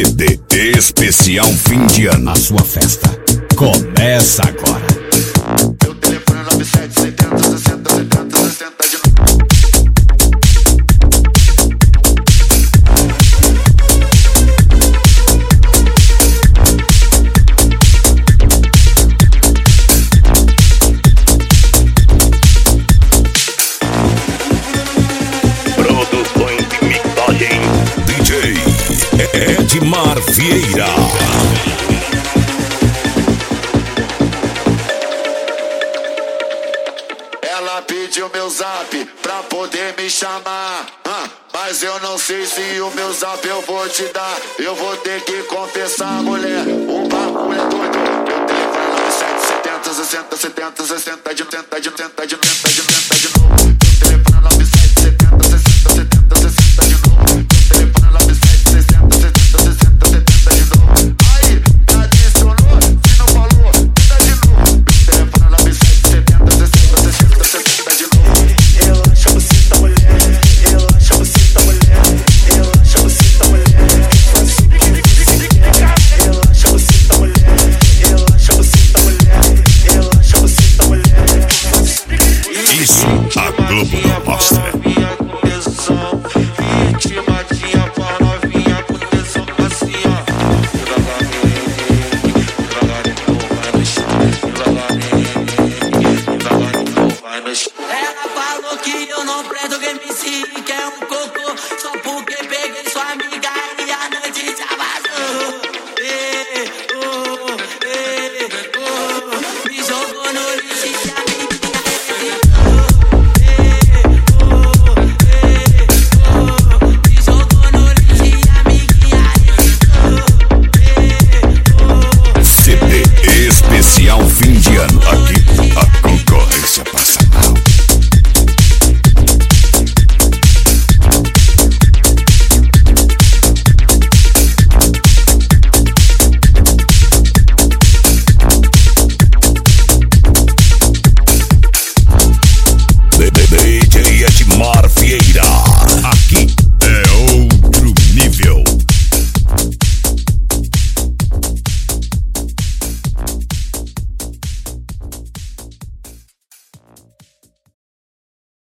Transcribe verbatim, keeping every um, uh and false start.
C D especial fim de ano. A sua festa começa agora. Meu telefone é nove sete setenta sessenta setenta sessenta de novo. Produções e mixagem D J Edmar Vieira. Ela pediu meu zap pra poder me chamar, ah, mas eu não sei se o meu zap eu vou te dar. Eu vou ter que confessar, mulher, o bagulho é doido. Meu telefone é nove sete setenta sessenta setenta sessenta de tenta de tenta de tenta de tenta de novo. Meu telefone é nove sete setenta sessenta setenta sessenta de novo. Meu telefone é nove sete sessenta setenta sessenta setenta de novo. Aí, me adicionou, se não falou, tenta de novo. Meu telefone é nove sete setenta sessenta sessenta sessenta de novo. Relaxa, você tá mulher, relaxa, você tá mulher, relaxa, você tá mulher. Relaxa, você tá mulher, relaxa, você tá mulher, relaxa, você tá mulher. Isso a Globo não mostra. Ela falou que eu não presto, que me se quer um cocô, só porque